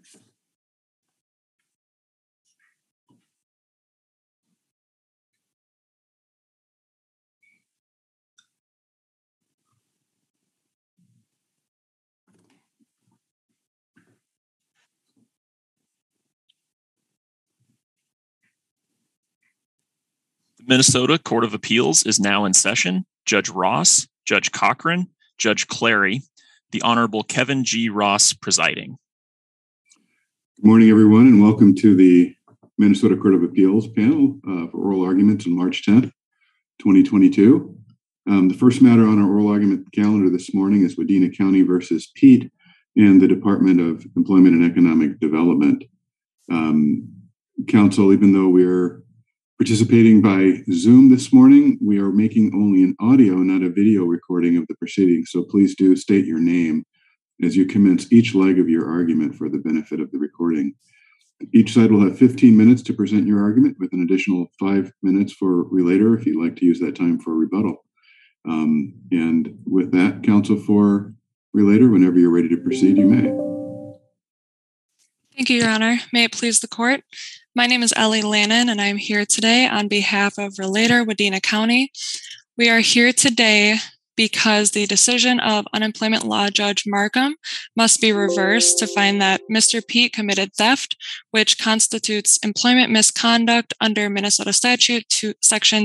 The Minnesota Court of Appeals is now in session. Judge Ross, Judge Cochran, Judge Clary, the Honorable Kevin G. Ross presiding. Good morning, everyone, and welcome to the Minnesota Court of Appeals panel for oral arguments on March 10th, 2022. The first matter on our oral argument calendar this morning is Wadena County versus Pete and the Department of Employment and Economic Development. Counsel, even though we're participating by Zoom this morning, we are making only an audio, not a video recording of the proceedings, so please do state your name as you commence each leg of your argument for the benefit of the recording. Each side will have 15 minutes to present your argument with an additional 5 minutes for relator if you'd like to use that time for rebuttal. And with that, counsel for relator, whenever you're ready to proceed, you may. Thank you, Your Honor. May it please the court. My name is Ellie Lannon, and I'm here today on behalf of relator Wadena County. We are here today because the decision of unemployment law judge Markham must be reversed to find that Mr. Pete committed theft, which constitutes employment misconduct under Minnesota statute section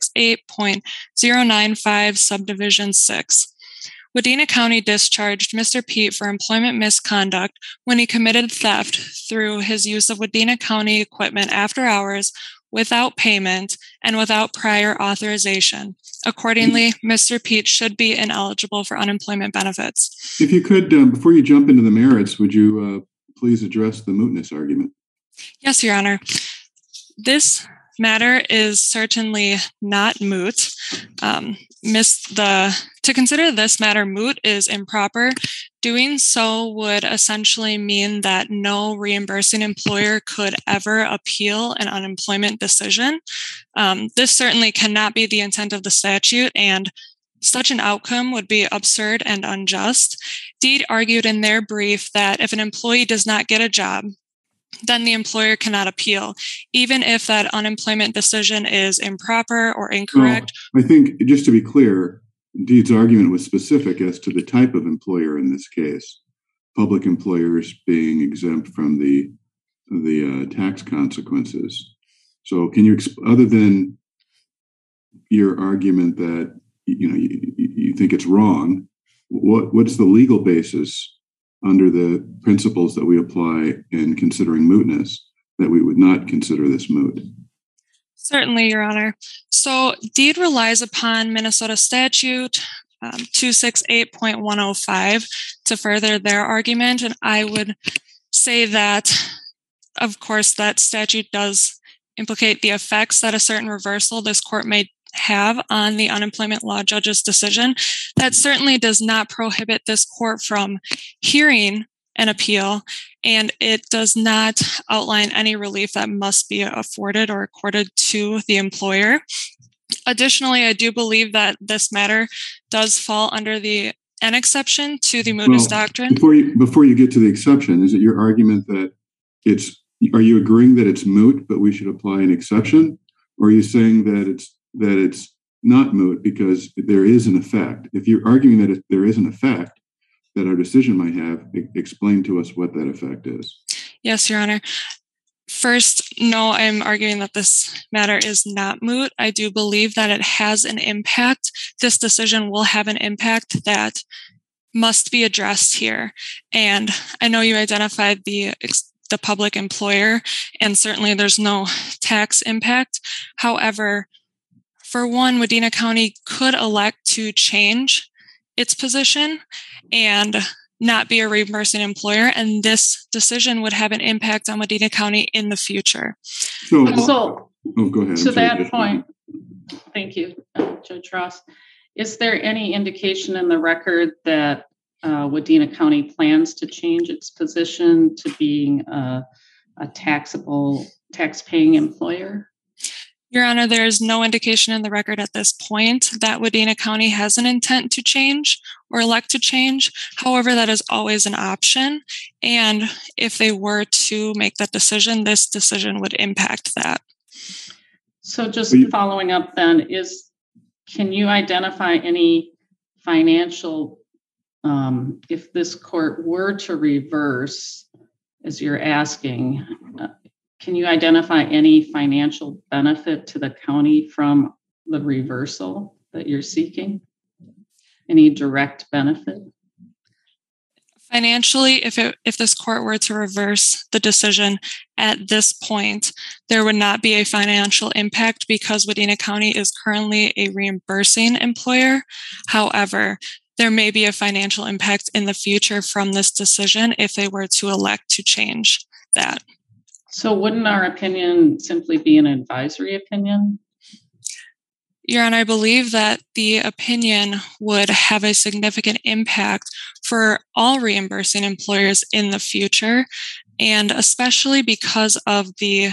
268.095 subdivision 6. Wadena County discharged Mr. Pete for employment misconduct when he committed theft through his use of Wadena County equipment after hours without payment and without prior authorization. Accordingly, Mr. Pete should be ineligible for unemployment benefits. If you could, before you jump into the merits, would you please address the mootness argument? Yes, Your Honor. This matter is certainly not moot. To consider this matter moot is improper. Doing so would essentially mean that no reimbursing employer could ever appeal an unemployment decision. This certainly cannot be the intent of the statute, and such an outcome would be absurd and unjust. Deed argued in their brief that if an employee does not get a job, then the employer cannot appeal, even if that unemployment decision is improper or incorrect. Well, I think, just to be clear, Deed's argument was specific as to the type of employer in this case, public employers being exempt from the tax consequences. So can you, other than your argument that you think it's wrong, what's the legal basis under the principles that we apply in considering mootness that we would not consider this moot? Certainly, Your Honor. So Deed relies upon Minnesota statute 268.105 to further their argument. And I would say that, of course, that statute does implicate the effects that a certain reversal this court may have on the unemployment law judge's decision. That certainly does not prohibit this court from hearing an appeal, and it does not outline any relief that must be afforded or accorded to the employer. Additionally, I do believe that this matter does fall under an exception to the mootness doctrine. Before you get to the exception, is it your argument that are you agreeing that it's moot, but we should apply an exception? Or are you saying that it's not moot because there is an effect? If you're arguing that there is an effect that our decision might have, explain to us what that effect is. Yes, Your Honor. First, no, I'm arguing that this matter is not moot. I do believe that it has an impact. This decision will have an impact that must be addressed here. And I know you identified the public employer, and certainly there's no tax impact. However, for one, Wadena County could elect to change its position and not be a reimbursing employer, and this decision would have an impact on Wadena County in the future. Go ahead. To that point, thank you, Judge Ross. Is there any indication in the record that Wadena County plans to change its position to being a tax-paying employer? Your Honor, there is no indication in the record at this point that Wadena County has an intent to change or elect to change. However, that is always an option. And if they were to make that decision, this decision would impact that. So just following up then, can you identify any financial, if this court were to reverse, as you're asking, can you identify any financial benefit to the county from the reversal that you're seeking? Any direct benefit? Financially, if this court were to reverse the decision at this point, there would not be a financial impact because Wadena County is currently a reimbursing employer. However, there may be a financial impact in the future from this decision if they were to elect to change that. So wouldn't our opinion simply be an advisory opinion? Your Honor, I believe that the opinion would have a significant impact for all reimbursing employers in the future, and especially because of the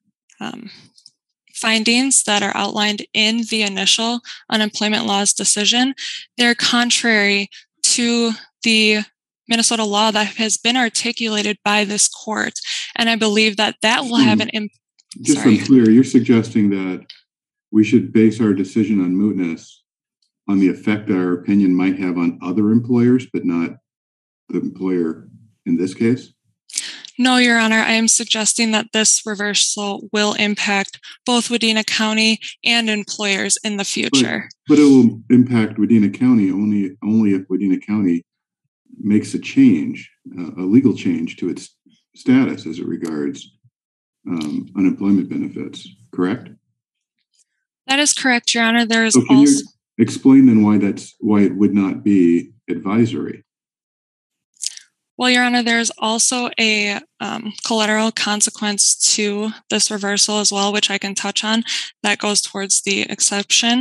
findings that are outlined in the initial unemployment law's decision. They're contrary to the Minnesota law that has been articulated by this court, and I believe that will have an impact. Just so I'm clear, you're suggesting that we should base our decision on mootness on the effect that our opinion might have on other employers, but not the employer in this case? No, Your Honor, I am suggesting that this reversal will impact both Wadena County and employers in the future. But it will impact Wadena County only if Wadena County makes a change, a legal change to its status as it regards unemployment benefits, correct? That is correct, Your Honor. There is so can also. You explain then why it would not be advisory? Well, Your Honor, there is also a collateral consequence to this reversal as well, which I can touch on. That goes towards the exception.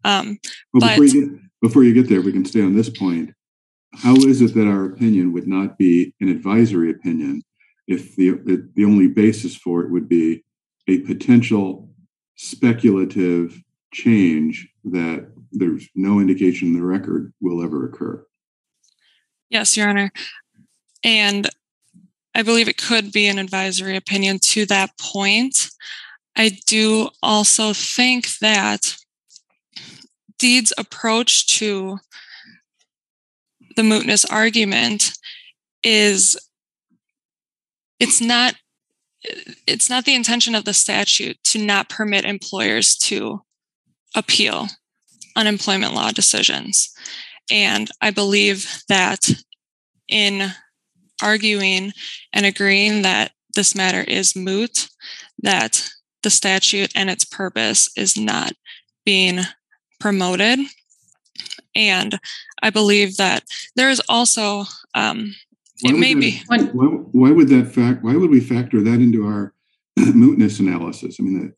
Before you get there, we can stay on this point. How is it that our opinion would not be an advisory opinion if the only basis for it would be a potential speculative change that there's no indication in the record will ever occur? Yes, Your Honor. And I believe it could be an advisory opinion to that point. I do also think that Deed's approach to the mootness argument is it's not the intention of the statute to not permit employers to appeal unemployment law decisions. And I believe that in arguing and agreeing that this matter is moot, that the statute and its purpose is not being promoted. And I believe that there is also why would we factor that into our mootness analysis? I mean,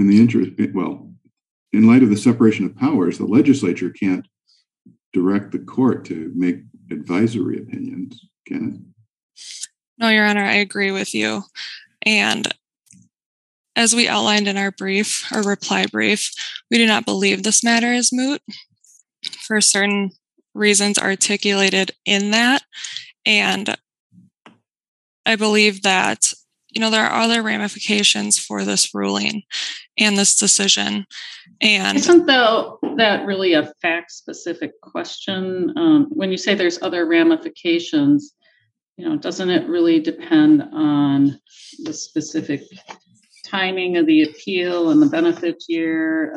in light of the separation of powers, the legislature can't direct the court to make advisory opinions, can it? No, Your Honor, I agree with you. And as we outlined in our reply brief, we do not believe this matter is moot for certain reasons articulated in that. And I believe that, there are other ramifications for this ruling and this decision. And isn't that really a fact-specific question? When you say there's other ramifications, doesn't it really depend on the specific timing of the appeal and the benefit year?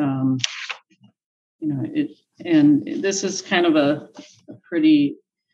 And this is kind of a pretty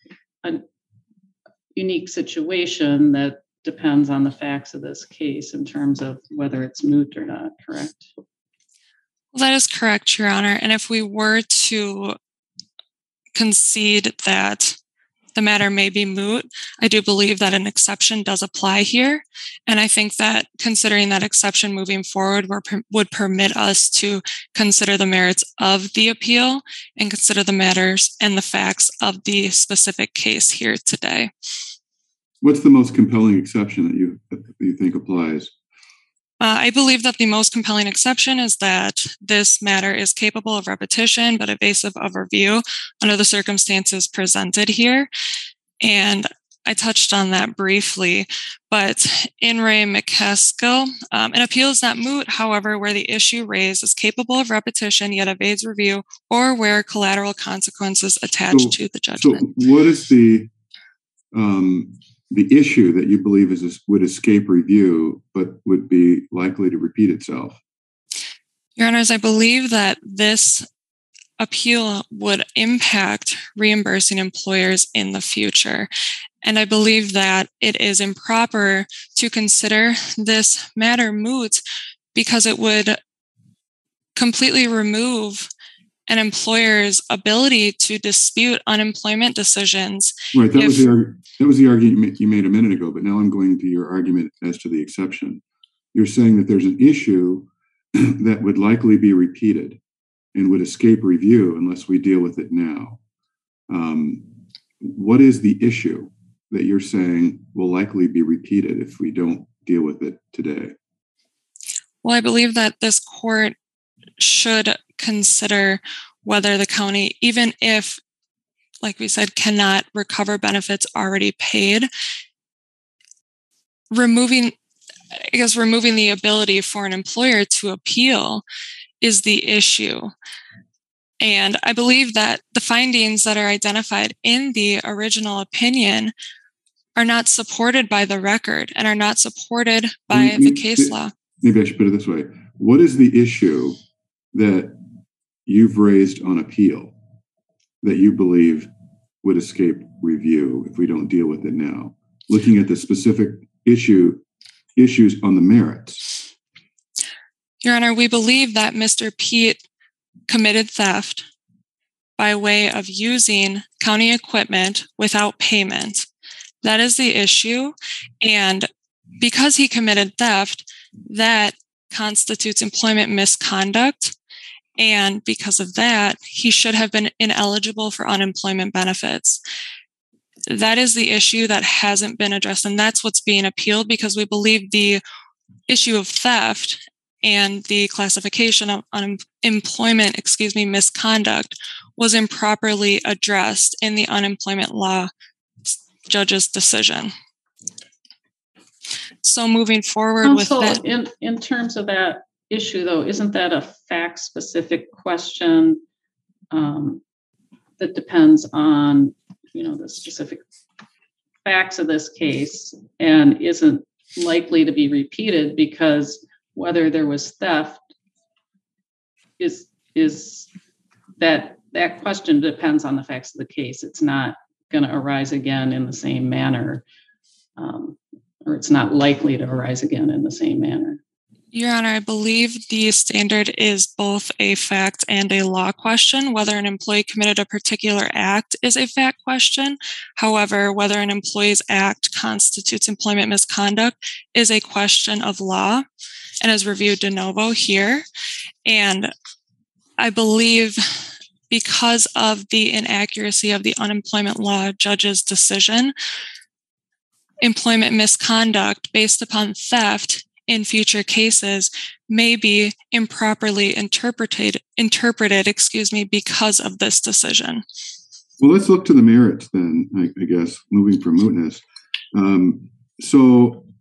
unique situation that depends on the facts of this case in terms of whether it's moot or not, correct? Well, that is correct, Your Honor. And if we were to concede that the matter may be moot, I do believe that an exception does apply here. And I think that considering that exception moving forward would permit us to consider the merits of the appeal and consider the matters and the facts of the specific case here today. What's the most compelling exception that you think applies? I believe that the most compelling exception is that this matter is capable of repetition but evasive of review under the circumstances presented here. And I touched on that briefly, but in Ray McCaskill, an appeal is not moot, however, where the issue raised is capable of repetition yet evades review, or where collateral consequences attach to the judgment. So what is the issue that you believe would escape review but would be likely to repeat itself? Your Honors, I believe that this appeal would impact reimbursing employers in the future. And I believe that it is improper to consider this matter moot because it would completely remove an employer's ability to dispute unemployment decisions. Right, that was the argument you made a minute ago, but now I'm going to your argument as to the exception. You're saying that there's an issue that would likely be repeated and would escape review unless we deal with it now. What is the issue that you're saying will likely be repeated if we don't deal with it today? Well, I believe that this court should consider whether the county, even if, like we said, cannot recover benefits already paid, removing the ability for an employer to appeal is the issue. And I believe that the findings that are identified in the original opinion are not supported by the record and are not supported by the case law. Maybe I should put it this way. What is the issue that you've raised on appeal that you believe would escape review if we don't deal with it now? Looking at the specific issues on the merits. Your Honor, we believe that Mr. Pete committed theft by way of using county equipment without payment. That is the issue. And because he committed theft, that constitutes employment misconduct. And because of that, he should have been ineligible for unemployment benefits. That is the issue that hasn't been addressed. And that's what's being appealed because we believe the issue of theft and the classification of unemployment, misconduct was improperly addressed in the unemployment law judge's decision. So moving forward with that. In terms of that issue, though, isn't that a fact-specific question that depends on, the specific facts of this case and isn't likely to be repeated because whether there was theft is that question depends on the facts of the case. It's not going to arise again in the same manner, or it's not likely to arise again in the same manner. Your Honor, I believe the standard is both a fact and a law question. Whether an employee committed a particular act is a fact question. However, whether an employee's act constitutes employment misconduct is a question of law and is reviewed de novo here. And I believe because of the inaccuracy of the unemployment law judge's decision, employment misconduct based upon theft in future cases may be improperly interpreted, because of this decision. Well, let's look to the merits then, I guess, moving from mootness. So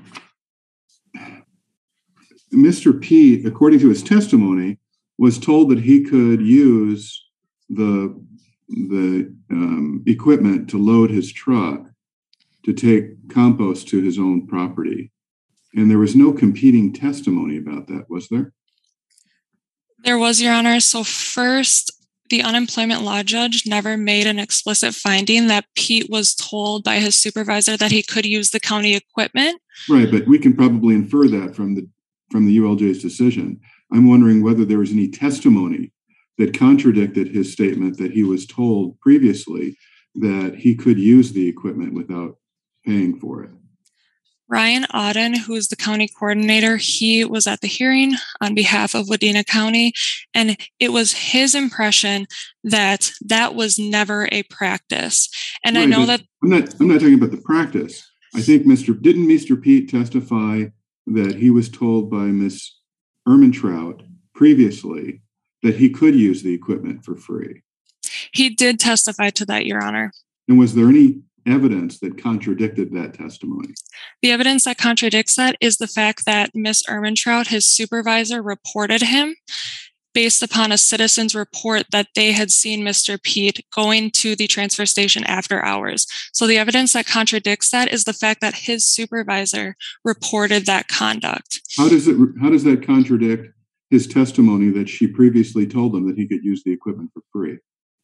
Mr. Pete, according to his testimony, was told that he could use the equipment to load his truck to take compost to his own property. And there was no competing testimony about that, was there? There was, Your Honor. So first, the unemployment law judge never made an explicit finding that Pete was told by his supervisor that he could use the county equipment. Right, but we can probably infer that from the ULJ's decision. I'm wondering whether there was any testimony that contradicted his statement that he was told previously that he could use the equipment without paying for it. Ryan Auden, who is the county coordinator, he was at the hearing on behalf of Wadena County, and it was his impression that that was never a practice. And right, I know that I'm not talking about the practice. I think didn't Mr. Pete testify that he was told by Ms. Ermentrout previously that he could use the equipment for free? He did testify to that, Your Honor. And was there any evidence that contradicted that testimony? The evidence that contradicts that is the fact that Ms. Ermentrout, his supervisor, reported him based upon a citizen's report that they had seen Mr. Pete going to the transfer station after hours. So the evidence that contradicts that is the fact that his supervisor reported that conduct. How does that contradict his testimony that she previously told him that he could use the equipment for free?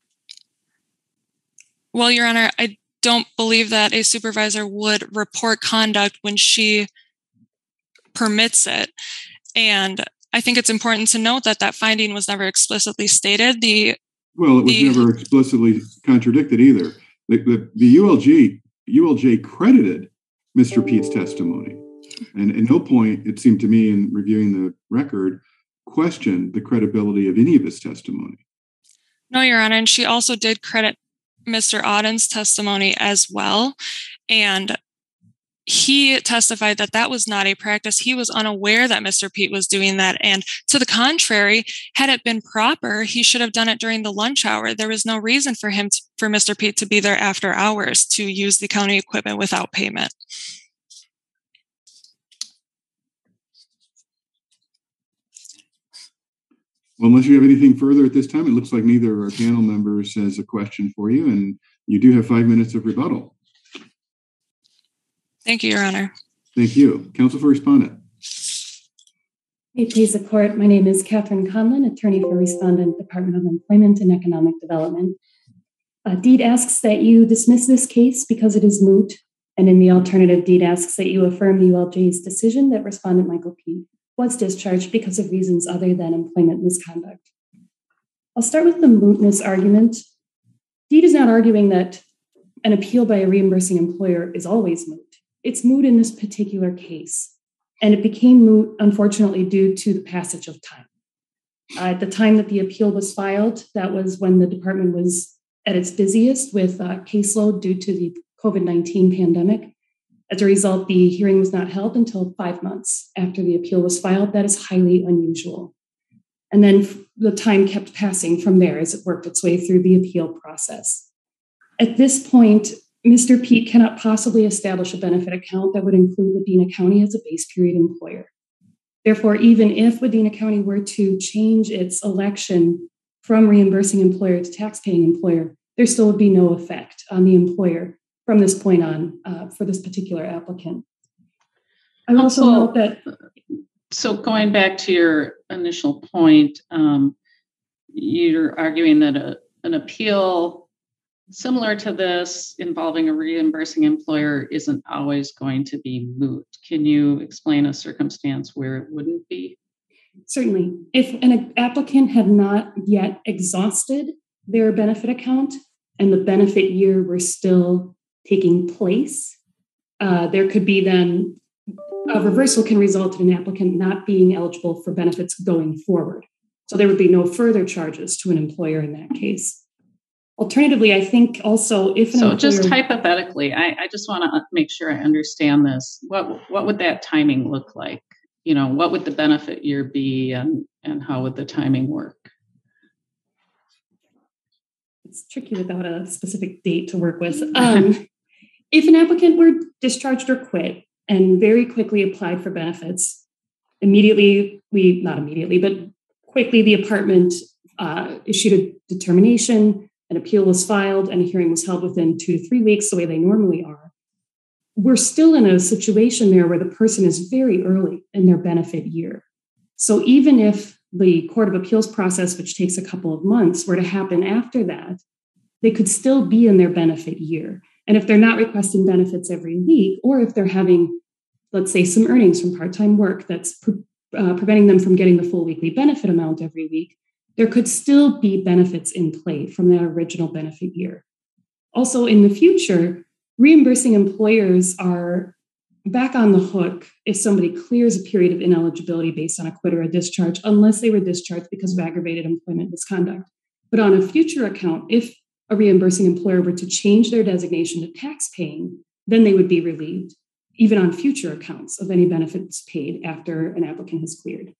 Well, Your Honor, I don't believe that a supervisor would report conduct when she permits it. And I think it's important to note that that finding was never explicitly stated. It was never explicitly contradicted either. The ULJ credited Mr. Pete's testimony. And at no point, it seemed to me in reviewing the record, questioned the credibility of any of his testimony. No, Your Honor. And she also did credit Mr. Auden's testimony as well. And he testified that that was not a practice. He was unaware that Mr. Pete was doing that. And to the contrary, had it been proper, he should have done it during the lunch hour. There was no reason for Mr. Pete to be there after hours to use the county equipment without payment. Well, unless you have anything further at this time, it looks like neither of our panel members has a question for you, and you do have 5 minutes of rebuttal. Thank you, Your Honor. Thank you. Counsel for Respondent. May it please the Court, my name is Catherine Conlon, attorney for Respondent, Department of Employment and Economic Development. Deed asks that you dismiss this case because it is moot, and in the alternative, Deed asks that you affirm the ULJ's decision that Respondent Michael Pete was discharged because of reasons other than employment misconduct. I'll start with the mootness argument. Deed is not arguing that an appeal by a reimbursing employer is always moot. It's moot in this particular case, and it became moot, unfortunately, due to the passage of time. At the time that the appeal was filed, that was when the department was at its busiest with caseload due to the COVID-19 pandemic. As a result, the hearing was not held until 5 months after the appeal was filed. That is highly unusual. And then the time kept passing from there as it worked its way through the appeal process. At this point, Mr. Pete cannot possibly establish a benefit account that would include Wadena County as a base period employer. Therefore, even if Wadena County were to change its election from reimbursing employer to tax-paying employer, there still would be no effect on the employer from this point on for this particular applicant. I also note that. So going back to your initial point, you're arguing that an appeal similar to this involving a reimbursing employer isn't always going to be moot. Can you explain a circumstance where it wouldn't be? Certainly. If an applicant had not yet exhausted their benefit account and the benefit year were still taking place, there could be then a reversal can result in an applicant not being eligible for benefits going forward. So there would be no further charges to an employer in that case. Alternatively, I think also if an employer... just hypothetically, I just want to make sure I understand this. What would that timing look like? You know, what would the benefit year be and how would the timing work? It's tricky without a specific date to work with. If an applicant were discharged or quit and very quickly applied for benefits, quickly the department issued a determination, an appeal was filed, and a hearing was held within 2 to 3 weeks, the way they normally are. We're still in a situation there where the person is very early in their benefit year. So even if the Court of Appeals process, which takes a couple of months, were to happen after that, they could still be in their benefit year. And if they're not requesting benefits every week, or if they're having, let's say, some earnings from part-time work that's preventing them from getting the full weekly benefit amount every week, there could still be benefits in play from that original benefit year. Also, in the future, reimbursing employers are back on the hook if somebody clears a period of ineligibility based on a quit or a discharge, unless they were discharged because of aggravated employment misconduct. But on a future account, if a reimbursing employer were to change their designation to tax paying, then they would be relieved. even on future accounts of any benefits paid after an applicant has cleared.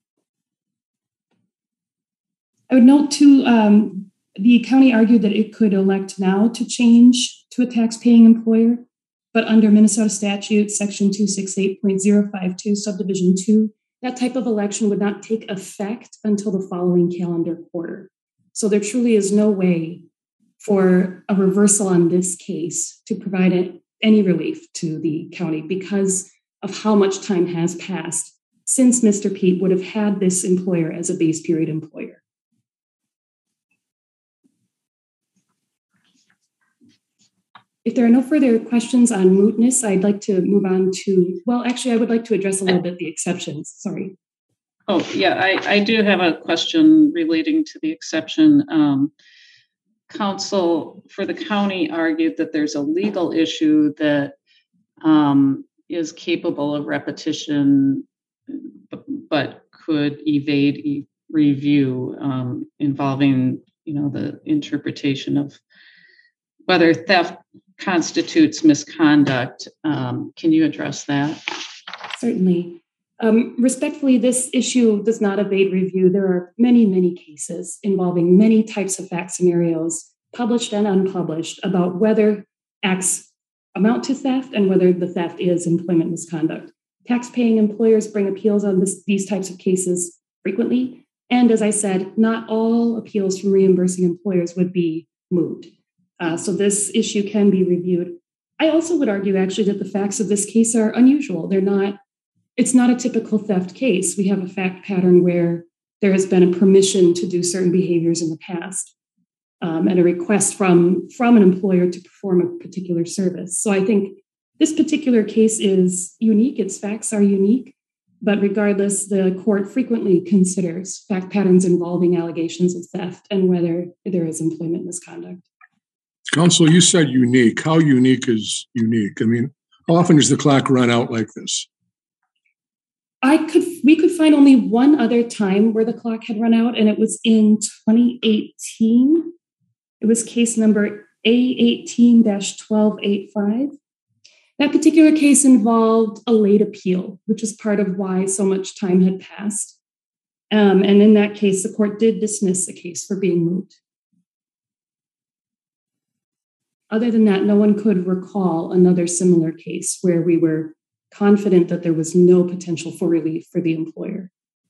I would note too, the county argued that it could elect now to change to a tax-paying employer, but under Minnesota statute, section 268.052, subdivision 2, that type of election would not take effect until the following calendar quarter. So there truly is no way for a reversal on this case to provide any relief to the county because of how much time has passed since Mr. Pete would have had this employer as a base period employer. If there are no further questions on mootness, I'd like to move on to, well, actually, I would like to address a little bit the exceptions. Sorry. Oh, yeah, I do have a question relating to the exception. Counsel for the county argued that there's a legal issue that is capable of repetition, but could evade review, involving, the interpretation of whether theft constitutes misconduct. Can you address that? Certainly. Respectfully, this issue does not evade review. There are many, many cases involving many types of fact scenarios, published and unpublished, about whether acts amount to theft and whether the theft is employment misconduct. Tax-paying employers bring appeals on these types of cases frequently. And as I said, not all appeals from reimbursing employers would be moot. So this issue can be reviewed. I also would argue actually that the facts of this case are unusual. It's not a typical theft case. We have a fact pattern where there has been a permission to do certain behaviors in the past and a request from an employer to perform a particular service. So I think this particular case is unique. Its facts are unique. But regardless, the court frequently considers fact patterns involving allegations of theft and whether there is employment misconduct. Counsel, you said unique. How unique is unique? I mean, how often does the clock run out like this? We could find only one other time where the clock had run out, and it was in 2018. It was case number A18-1285. That particular case involved a late appeal, which is part of why so much time had passed. And in that case, the court did dismiss the case for being moot. Other than that, no one could recall another similar case where we were confident that there was no potential for relief for the employer.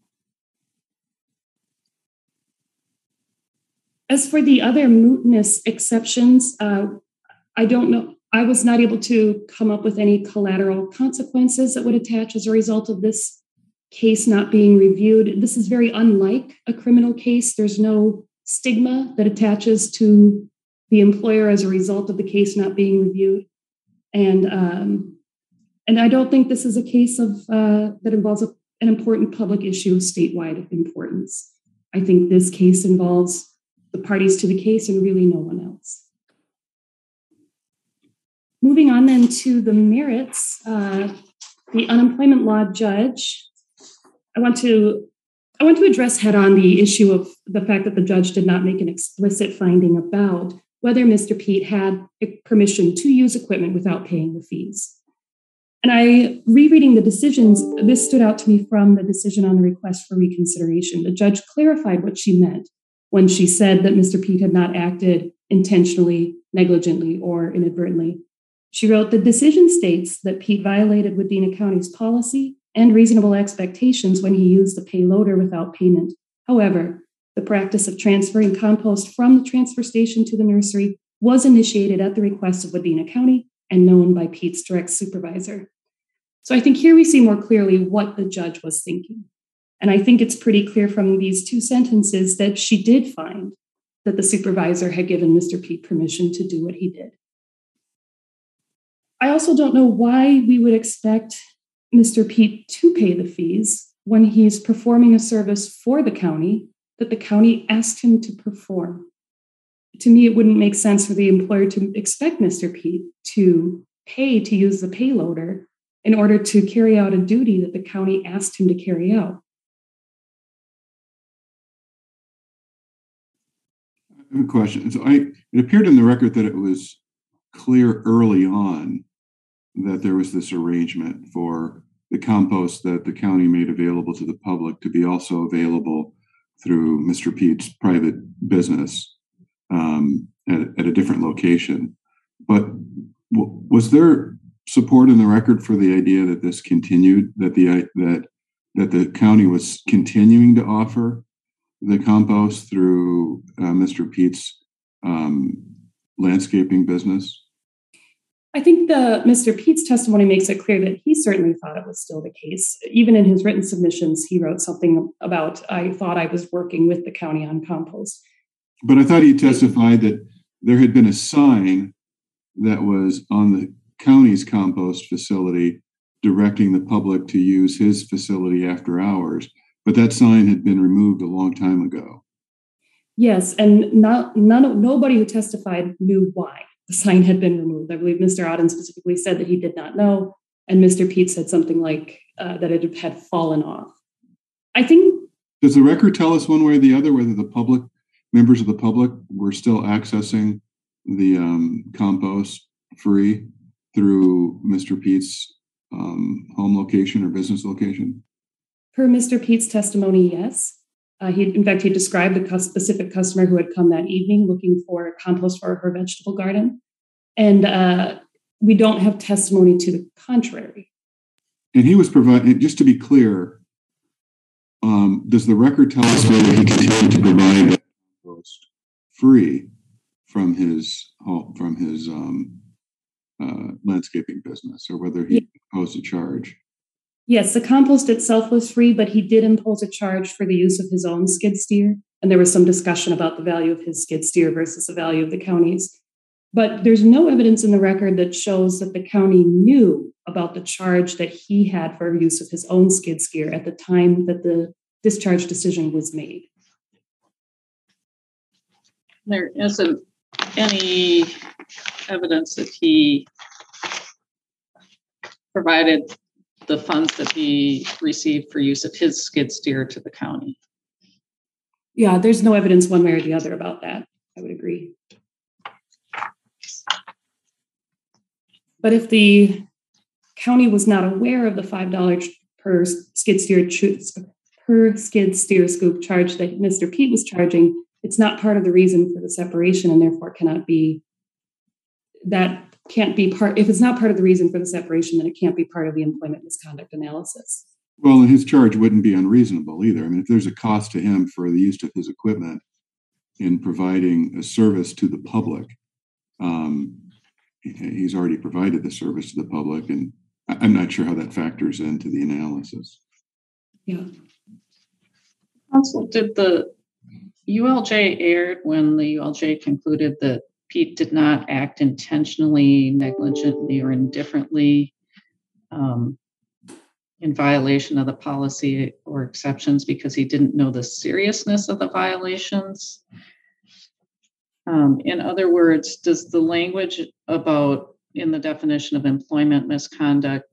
As for the other mootness exceptions, I don't know. I was not able to come up with any collateral consequences that would attach as a result of this case not being reviewed. This is very unlike a criminal case. There's no stigma that attaches to the employer as a result of the case not being reviewed. And I don't think this is a case of that involves an important public issue of statewide importance. I think this case involves the parties to the case and really no one else. Moving on then to the merits, the unemployment law judge, I want to address head on the issue of the fact that the judge did not make an explicit finding about whether Mr. Pete had permission to use equipment without paying the fees. And rereading the decisions, this stood out to me from the decision on the request for reconsideration. The judge clarified what she meant when she said that Mr. Pete had not acted intentionally, negligently, or inadvertently. She wrote, "The decision states that Pete violated Wadena County's policy and reasonable expectations when he used the payloader without payment. However, the practice of transferring compost from the transfer station to the nursery was initiated at the request of Wadena County and known by Pete's direct supervisor." So I think here we see more clearly what the judge was thinking. And I think it's pretty clear from these two sentences that she did find that the supervisor had given Mr. Pete permission to do what he did. I also don't know why we would expect Mr. Pete to pay the fees when he's performing a service for the county that the county asked him to perform. To me, it wouldn't make sense for the employer to expect Mr. Pete to pay to use the payloader in order to carry out a duty that the county asked him to carry out. I have a question. So it appeared in the record that it was clear early on that there was this arrangement for the compost that the county made available to the public to be also available through Mr. Pete's private business at a different location. But was there support in the record for the idea that this continued, that the county was continuing to offer the compost through Mr. Pete's landscaping business? I think Mr. Pete's testimony makes it clear that he certainly thought it was still the case. Even in his written submissions, he wrote something about, I thought I was working with the county on compost. But I thought he testified that there had been a sign that was on the county's compost facility directing the public to use his facility after hours, but that sign had been removed a long time ago. Yes, and nobody who testified knew why the sign had been removed. I believe Mr. Auden specifically said that he did not know, and Mr. Pete said something like that it had fallen off. I think. Does the record tell us one way or the other whether the members of the public were still accessing the compost free through Mr. Pete's home location or business location? Per Mr. Pete's testimony, yes. He described a specific customer who had come that evening looking for compost for her vegetable garden. And we don't have testimony to the contrary. And he was providing, just to be clear, does the record tell us whether he continued to provide that compost free from his landscaping business, or whether he imposed a charge? Yes, the compost itself was free, but he did impose a charge for the use of his own skid steer. And there was some discussion about the value of his skid steer versus the value of the county's. But there's no evidence in the record that shows that the county knew about the charge that he had for use of his own skid steer at the time that the discharge decision was made. There isn't any evidence that he provided the funds that he received for use of his skid steer to the county. Yeah, there's no evidence one way or the other about that. I would agree. But if the county was not aware of the $5 per skid steer scoop charge that Mr. Pete was charging, it's not part of the reason for the separation, and therefore if it's not part of the reason for the separation, then it can't be part of the employment misconduct analysis. Well, and his charge wouldn't be unreasonable either. I mean, if there's a cost to him for the use of his equipment in providing a service to the public, he's already provided the service to the public, and I'm not sure how that factors into the analysis. Yeah. Also, did the ULJ err when the ULJ concluded that Pete did not act intentionally, negligently, or indifferently in violation of the policy or exceptions because he didn't know the seriousness of the violations? In other words, does the language in the definition of employment misconduct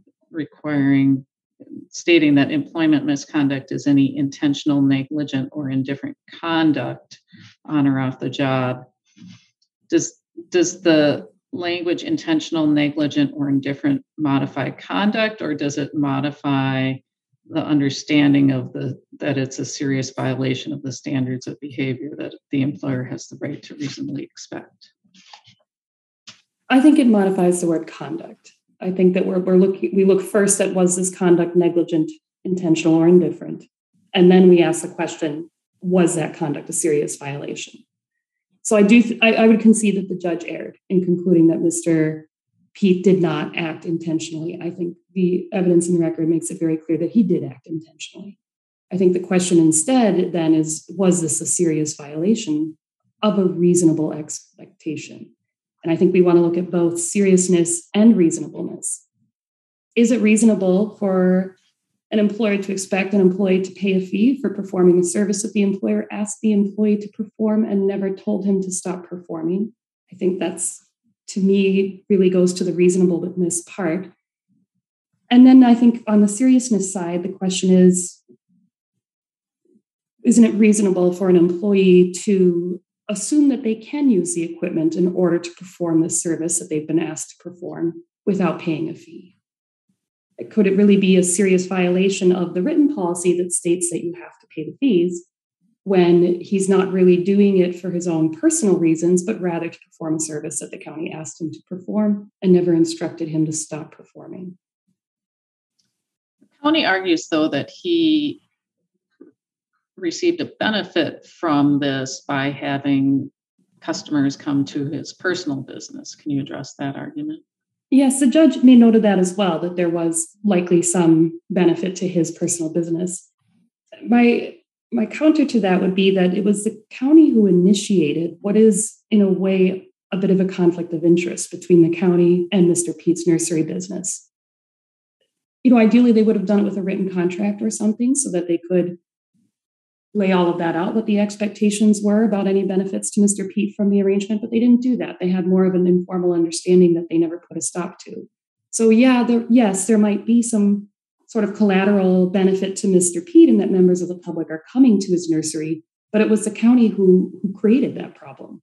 stating that employment misconduct is any intentional, negligent, or indifferent conduct on or off the job, does the language intentional, negligent, or indifferent modify conduct, or does it modify the understanding of that it's a serious violation of the standards of behavior that the employer has the right to reasonably expect? I think it modifies the word conduct. I think that we look first at, was this conduct negligent, intentional, or indifferent? And then we ask the question, was that conduct a serious violation? So I would concede that the judge erred in concluding that Mr. Pete did not act intentionally. I think the evidence in the record makes it very clear that he did act intentionally. I think the question instead then is, was this a serious violation of a reasonable expectation? And I think we want to look at both seriousness and reasonableness. Is it reasonable for an employer to expect an employee to pay a fee for performing a service that the employer asked the employee to perform and never told him to stop performing? I think that's, to me, really goes to the reasonableness part. And then I think on the seriousness side, the question is, isn't it reasonable for an employee to assume that they can use the equipment in order to perform the service that they've been asked to perform without paying a fee? Could it really be a serious violation of the written policy that states that you have to pay the fees when he's not really doing it for his own personal reasons, but rather to perform a service that the county asked him to perform and never instructed him to stop performing? The county argues, though, that he received a benefit from this by having customers come to his personal business. Can you address that argument? Yes, the judge made note of that as well, that there was likely some benefit to his personal business. My counter to that would be that it was the county who initiated what is, in a way, a bit of a conflict of interest between the county and Mr. Pete's nursery business. Ideally, they would have done it with a written contract or something so that they could lay all of that out, what the expectations were about any benefits to Mr. Pete from the arrangement, but they didn't do that. They had more of an informal understanding that they never put a stop to. So there might be some sort of collateral benefit to Mr. Pete in that members of the public are coming to his nursery, but it was the county who created that problem.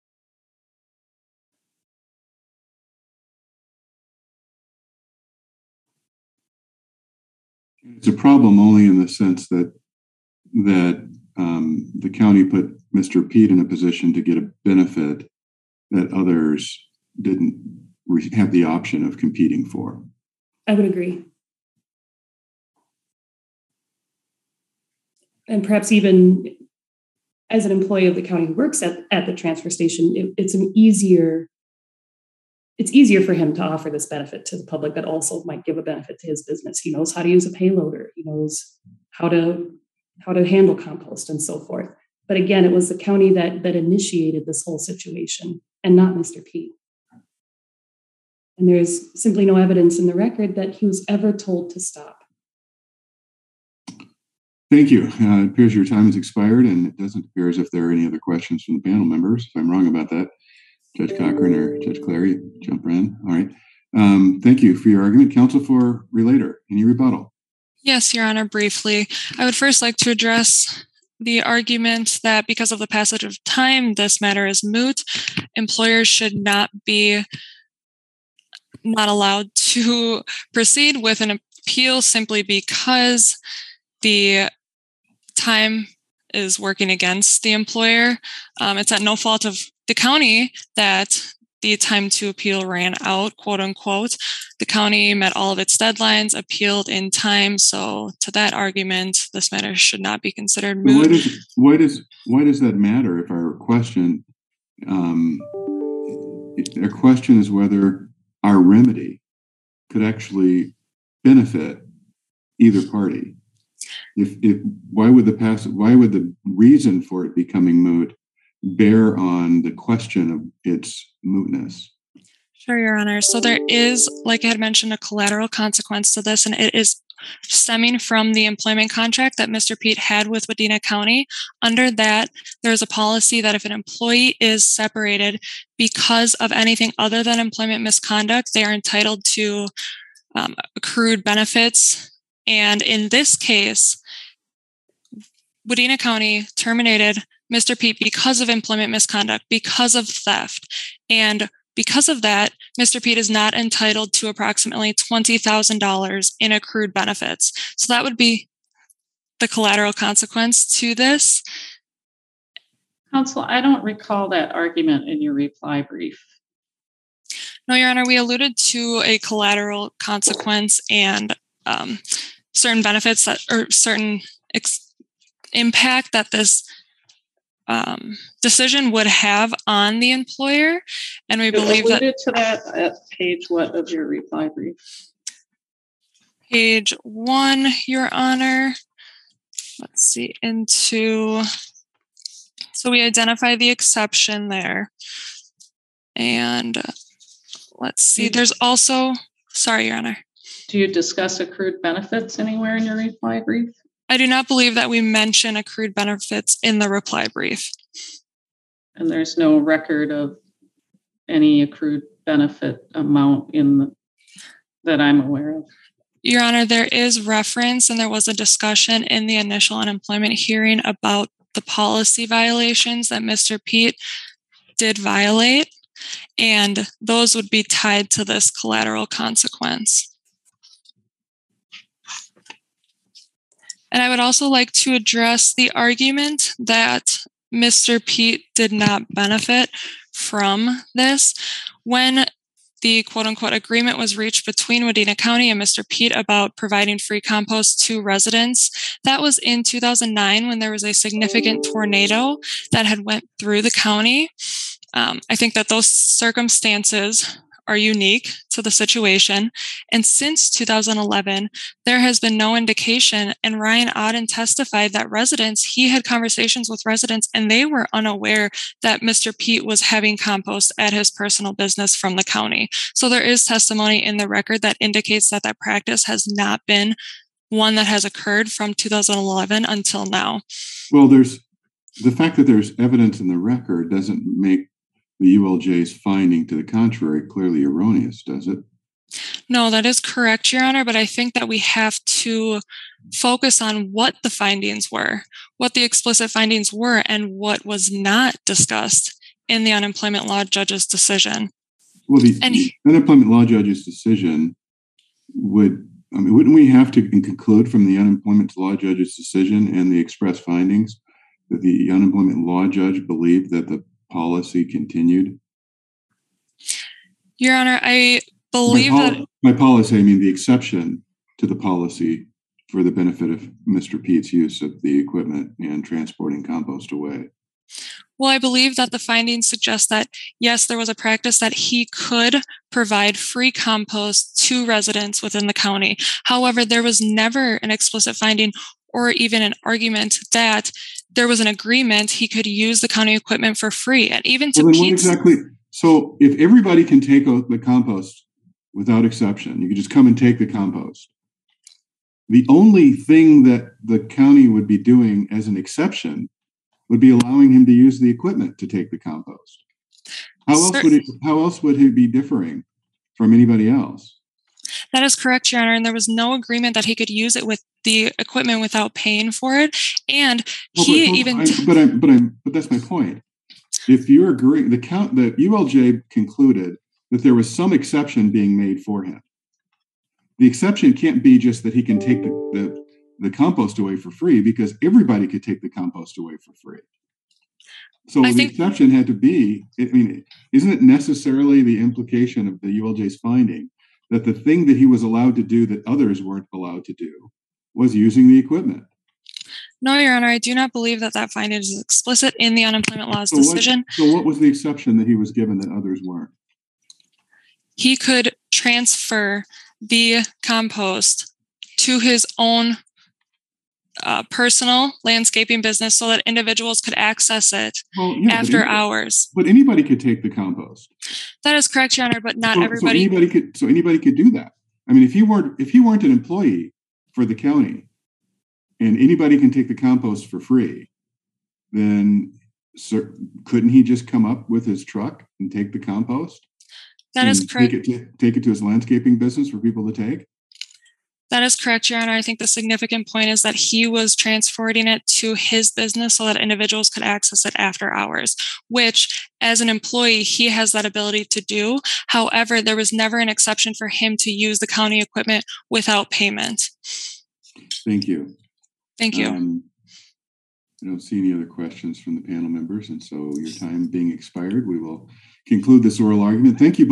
It's a problem only in the sense that the county put Mr. Pete in a position to get a benefit that others didn't have the option of competing for. I would agree. And perhaps even as an employee of the county who works at the transfer station, it's easier for him to offer this benefit to the public that also might give a benefit to his business. He knows how to use a payloader. He knows how to handle compost and so forth. But again, it was the county that initiated this whole situation and not Mr. Pete. And there's simply no evidence in the record that he was ever told to stop. Thank you. It appears your time has expired, and it doesn't appear as if there are any other questions from the panel members. If I'm wrong about that, Judge Cochran or Judge Clary, jump in. All right. Thank you for your argument. Counsel for Relator, any rebuttal? Yes, Your Honor, briefly. I would first like to address the argument that because of the passage of time, this matter is moot. Employers should not allowed to proceed with an appeal simply because the time is working against the employer. It's at no fault of the county that the time to appeal ran out, quote unquote. The county met all of its deadlines, appealed in time. So to that argument, this matter should not be considered moot. Why does that matter if our question is whether our remedy could actually benefit either party? Why would the reason for it becoming moot bear on the question of its mootness? Sure, Your Honor. So there is, like I had mentioned, a collateral consequence to this, and it is stemming from the employment contract that Mr. Pete had with Wadena County. Under that, there's a policy that if an employee is separated because of anything other than employment misconduct, they are entitled to accrued benefits. And in this case, Wadena County terminated Mr. Pete because of employment misconduct, because of theft. And because of that, Mr. Pete is not entitled to approximately $20,000 in accrued benefits. So that would be the collateral consequence to this. Counsel, I don't recall that argument in your reply brief. No, Your Honor, we alluded to a collateral consequence and certain benefits that, or certain impact that this decision would have on the employer, and we believe that. Alluded to that at page what of your reply brief? Page 1, Your Honor. Let's see, so we identify the exception there. And let's see, there's also, sorry, Your Honor. Do you discuss accrued benefits anywhere in your reply brief? I do not believe that we mention accrued benefits in the reply brief. And there's no record of any accrued benefit amount that I'm aware of? Your Honor, there is reference, and there was a discussion in the initial unemployment hearing about the policy violations that Mr. Pete did violate. and those would be tied to this collateral consequence. And I would also like to address the argument that Mr. Pete did not benefit from this. When the quote-unquote agreement was reached between Wadena County and Mr. Pete about providing free compost to residents, that was in 2009 when there was a significant tornado that had went through the county. I think that those circumstances are unique to the situation. And since 2011, there has been no indication. And Ryan Odden testified that he had conversations with residents and they were unaware that Mr. Pete was having compost at his personal business from the county. So there is testimony in the record that indicates that that practice has not been one that has occurred from 2011 until now. Well, there's the fact that there's evidence in the record doesn't make the ULJ's finding to the contrary clearly erroneous, does it? No, that is correct, Your Honor, but I think that we have to focus on what the findings were, what the explicit findings were, and what was not discussed in the unemployment law judge's decision. Well, the unemployment law judge's decision wouldn't we have to conclude from the unemployment law judge's decision and the express findings that the unemployment law judge believed that the policy continued? Your Honor, I believe by policy, I mean the exception to the policy for the benefit of Mr. Pete's use of the equipment and transporting compost away. Well, I believe that the findings suggest that, yes, there was a practice that he could provide free compost to residents within the county. However, there was never an explicit finding or even an argument that there was an agreement he could use the county equipment for free. And even to Pete's... So if everybody can take the compost without exception, you can just come and take the compost. The only thing that the county would be doing as an exception would be allowing him to use the equipment to take the compost. How else would he be differing from anybody else? That is correct, Your Honor. And there was no agreement that he could use it with the equipment without paying for it. And but that's my point. If you're agreeing, the ULJ concluded that there was some exception being made for him. The exception can't be just that he can take the compost away for free, because everybody could take the compost away for free. So the exception had to be, isn't it necessarily the implication of the ULJ's finding that the thing that he was allowed to do that others weren't allowed to do was using the equipment? No, Your Honor, I do not believe that that finding is explicit in the unemployment law's decision. So what was the exception that he was given that others weren't? He could transfer the compost to his own personal landscaping business so that individuals could access it after hours. But anybody could take the compost. That is correct, Your Honor, but not everybody. So anybody could do that. I mean, if he weren't an employee for the county and anybody can take the compost for free, then couldn't he just come up with his truck and take the compost? That is correct. Take it to his landscaping business for people to take? That is correct, Your Honor. I think the significant point is that he was transporting it to his business so that individuals could access it after hours, which as an employee, he has that ability to do. However, there was never an exception for him to use the county equipment without payment. Thank you. Thank you. I don't see any other questions from the panel members, and so your time being expired, we will conclude this oral argument. Thank you.